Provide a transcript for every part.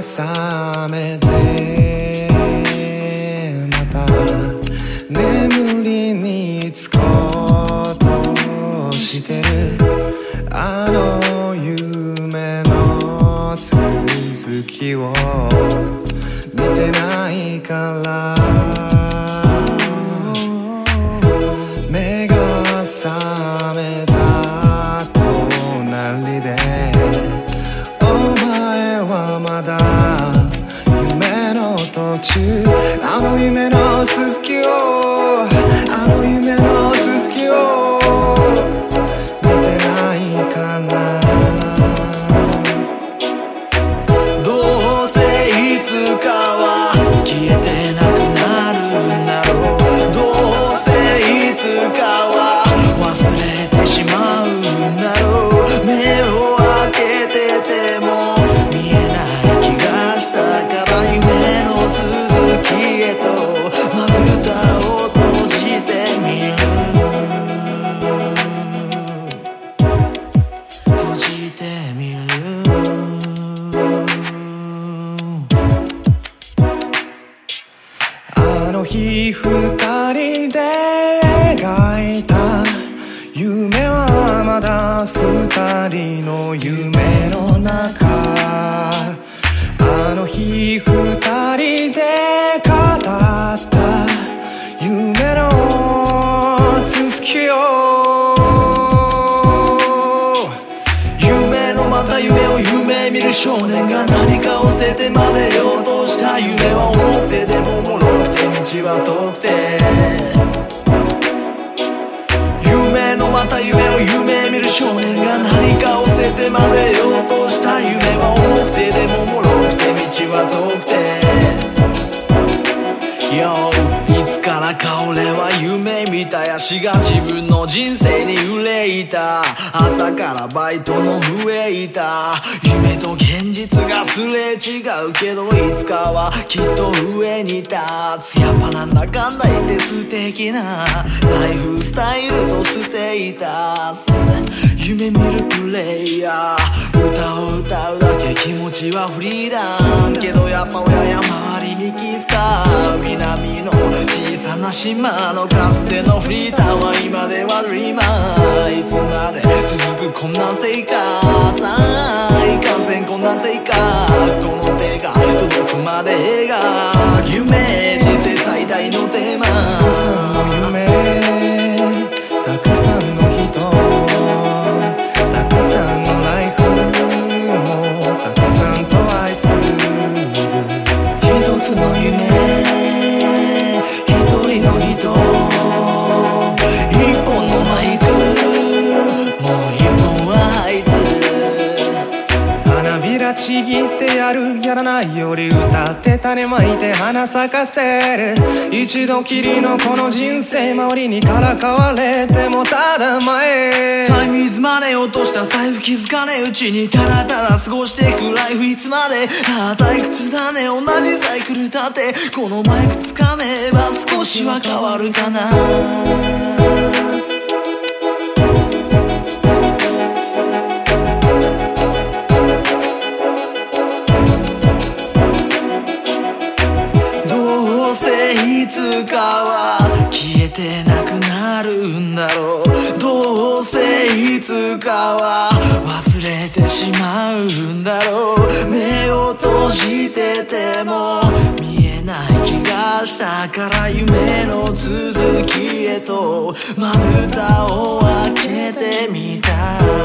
覚めてまた眠りにつこうとしてるあの夢の続きを見てないから目が覚めた隣でお前はまだ夢の途中あの夢の続きをあの夢の続きを見てないかなどうせいつかは消えてなくなるんだろうどうせいつかは忘れてしまうんだろう目を開けてても見えない気がしたから夢の続きへとまぶたを閉じてみる閉じてみるあの日二人で描いた夢はまだ二人の夢の中あの日二人で語った夢の続きを夢のまた夢を夢見る少年が何かを捨ててまでようとした夢は重くてでも脆くて道は遠くて夢のまた夢を夢見る少年が何かを捨ててまでようとした夢は重くてでも脆くて道は遠くていつからか俺は夢見たやしが自分の人生に憂いた朝からバイトの上いた夢と現実がすれ違うけどいつかはきっと上に立つやっぱなんだかんだ言って素敵なライフスタイルとステータス夢見るプレイヤー歌を歌うだけ気持ちはフリーダンけどやっぱ親や周りに気遣う南の小さな島のかつてのフリーターは今ではドリーマーいつまで続く困難生活いかんせん困難生活この手が届くまでが夢人生最大のテーマたくさんの夢たくさんの人たくさんのライフもたくさんと相次ぐ一つの夢一人の人一本のマイクもう一本はあいつ花びらちぎってやるやらないより歌って種まいて花咲かせる一度きりのこの人生周りにからかわれてもただ前タイムイズマネー落とした財布気づかねえうちにただただ過ごしてくライフいつまでああ退屈だね同じサイクルだってこのマイクつかめば少しは変わるかないつかは消えてなくなるんだろうどうせいつかは忘れてしまうんだろう目を閉じてても見えない気がしたから夢の続きへとまぶたを開けてみた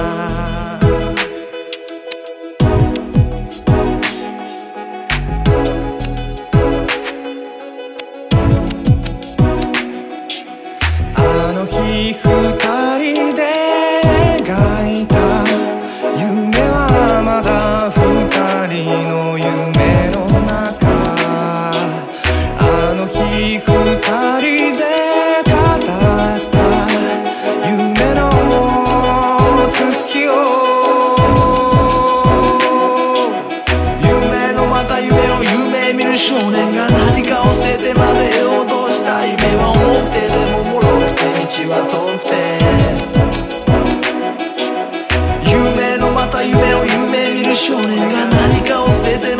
あの日二人で描いた夢はまだ二人の夢の中あの日二人で語った夢の続きを夢のまた夢を夢見る少年が何かを捨ててまでようとした夢は重くてでも脆くて道は遠くて夢のまた夢を夢見る少年が何かを捨てて